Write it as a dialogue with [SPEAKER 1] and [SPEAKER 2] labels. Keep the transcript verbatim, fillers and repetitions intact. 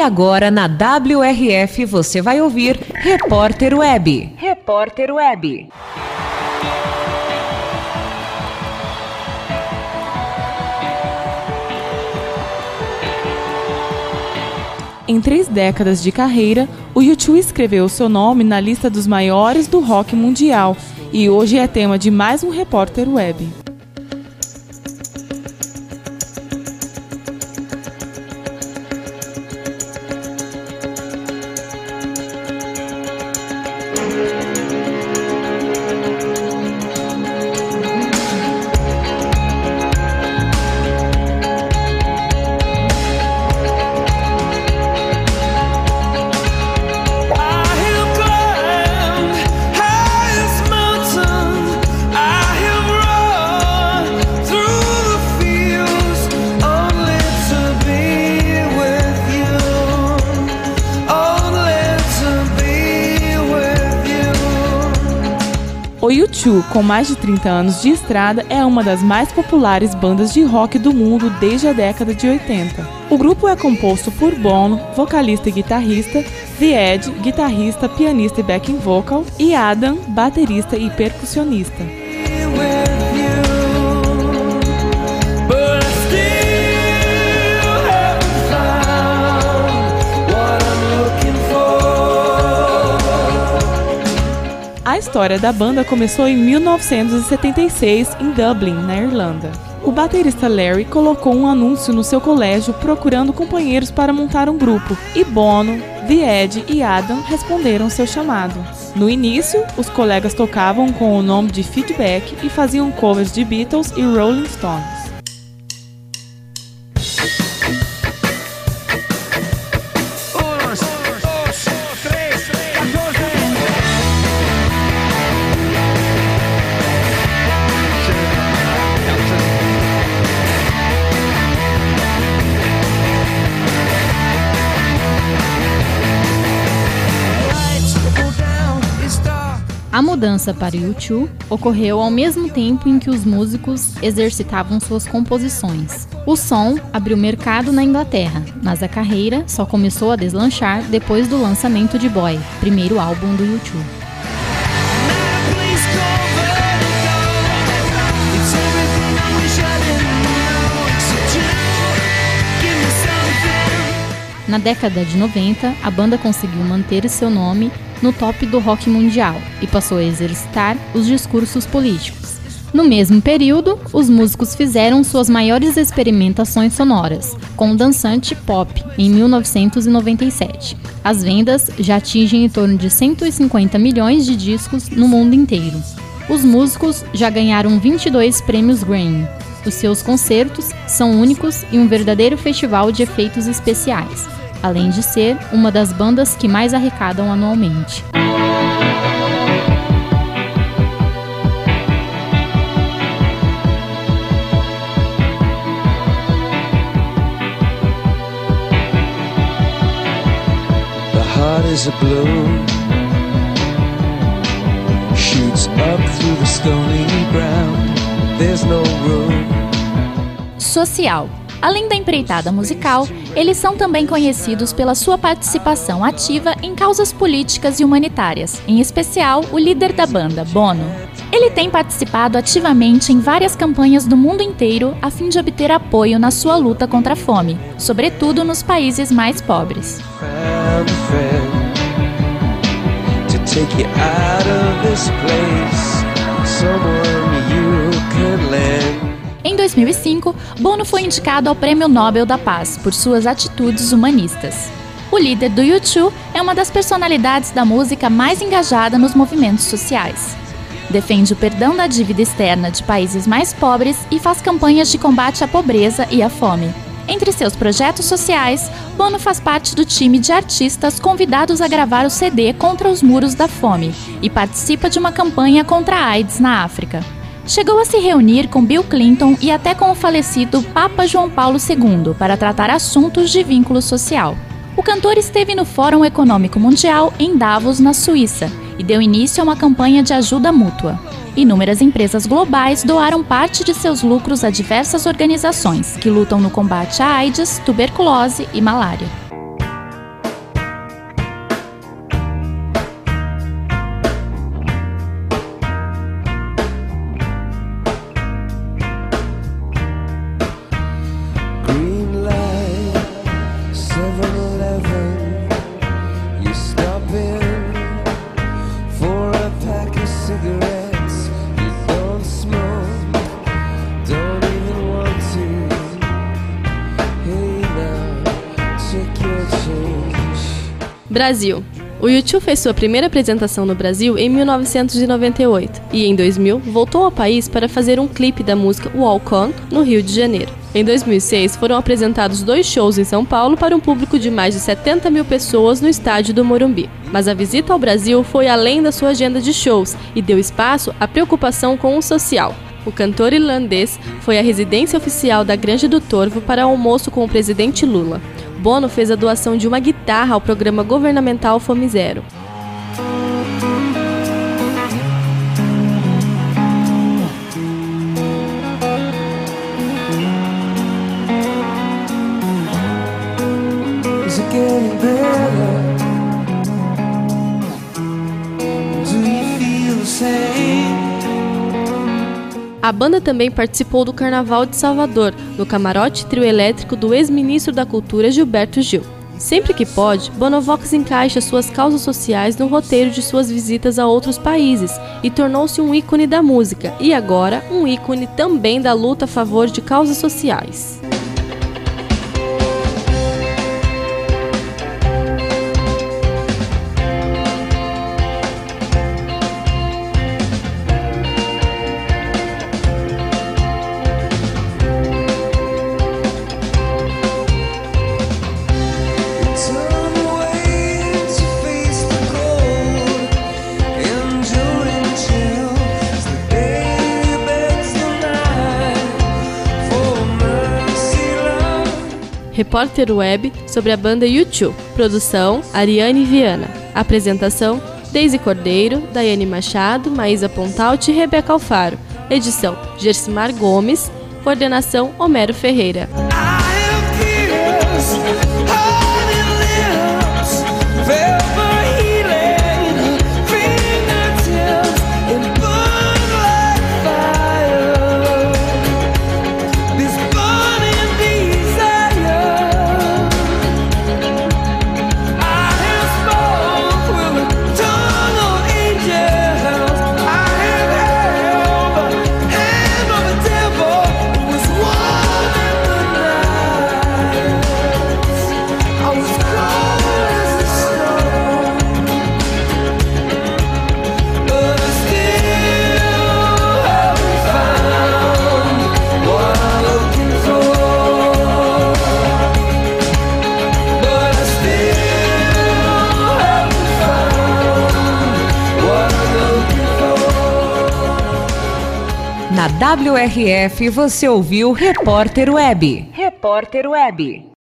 [SPEAKER 1] E agora na W R F você vai ouvir Repórter Web. Repórter Web.
[SPEAKER 2] Em três décadas de carreira, o U dois escreveu seu nome na lista dos maiores do rock mundial e hoje é tema de mais um Repórter Web. O U dois, com mais de trinta anos de estrada, é uma das mais populares bandas de rock do mundo desde a década de oitenta. O grupo é composto por Bono, vocalista e guitarrista, The Edge, guitarrista, pianista e backing vocal, e Adam, baterista e percussionista. A história da banda começou em mil novecentos e setenta e seis, em Dublin, na Irlanda. O baterista Larry colocou um anúncio no seu colégio procurando companheiros para montar um grupo, e Bono, The Edge e Adam responderam seu chamado. No início, os colegas tocavam com o nome de Feedback e faziam covers de Beatles e Rolling Stones.
[SPEAKER 3] A mudança para o U dois ocorreu ao mesmo tempo em que os músicos exercitavam suas composições. O som abriu mercado na Inglaterra, mas a carreira só começou a deslanchar depois do lançamento de Boy, primeiro álbum do U dois. Na década de noventa, a banda conseguiu manter seu nome no top do rock mundial e passou a exercitar os discursos políticos. No mesmo período, os músicos fizeram suas maiores experimentações sonoras, com o dançante pop, em mil novecentos e noventa e sete. As vendas já atingem em torno de cento e cinquenta milhões de discos no mundo inteiro. Os músicos já ganharam vinte e dois prêmios Grammy. Os seus concertos são únicos e um verdadeiro festival de efeitos especiais, além de ser uma das bandas que mais arrecadam anualmente.
[SPEAKER 4] The heart is a blue, shoots up through the stony ground, there's no room.
[SPEAKER 5] Social. Além da empreitada musical, eles são também conhecidos pela sua participação ativa em causas políticas e humanitárias, em especial o líder da banda, Bono. Ele tem participado ativamente em várias campanhas do mundo inteiro a fim de obter apoio na sua luta contra a fome, sobretudo nos países mais pobres. Em dois mil e cinco, Bono foi indicado ao Prêmio Nobel da Paz por suas atitudes humanistas. O líder do U dois é uma das personalidades da música mais engajada nos movimentos sociais. Defende o perdão da dívida externa de países mais pobres e faz campanhas de combate à pobreza e à fome. Entre seus projetos sociais, Bono faz parte do time de artistas convidados a gravar o C D Contra os Muros da Fome e participa de uma campanha contra a AIDS na África. Chegou a se reunir com Bill Clinton e até com o falecido Papa João Paulo segundo para tratar assuntos de vínculo social. O cantor esteve no Fórum Econômico Mundial em Davos, na Suíça, e deu início a uma campanha de ajuda mútua. Inúmeras empresas globais doaram parte de seus lucros a diversas organizações que lutam no combate à AIDS, tuberculose e malária.
[SPEAKER 4] seven eleven, you stop in for a pack of cigarettes. You don't smoke, don't even want to. Hey now, check your change.
[SPEAKER 6] Brasil. O U dois fez sua primeira apresentação no Brasil em mil novecentos e noventa e oito e, em dois mil, voltou ao país para fazer um clipe da música Walk On, no Rio de Janeiro. Em dois mil e seis, foram apresentados dois shows em São Paulo para um público de mais de setenta mil pessoas no estádio do Morumbi. Mas a visita ao Brasil foi além da sua agenda de shows e deu espaço à preocupação com o social. O cantor irlandês foi à residência oficial da Granja do Torvo para almoço com o presidente Lula. Bono fez a doação de uma guitarra ao programa governamental Fome Zero.
[SPEAKER 4] Is it getting better? Do you feel the same?
[SPEAKER 6] A banda também participou do Carnaval de Salvador, no camarote trio elétrico do ex-ministro da Cultura Gilberto Gil. Sempre que pode, Bonovox encaixa suas causas sociais no roteiro de suas visitas a outros países e tornou-se um ícone da música e agora um ícone também da luta a favor de causas sociais. Repórter Web sobre a banda U dois. Produção: Ariane Viana. Apresentação: Deise Cordeiro, Daiane Machado, Maísa Pontalti e Rebeca Alfaro. Edição: Gersimar Gomes. Coordenação: Homero Ferreira.
[SPEAKER 1] Na W R F você ouviu Repórter Web. Repórter Web.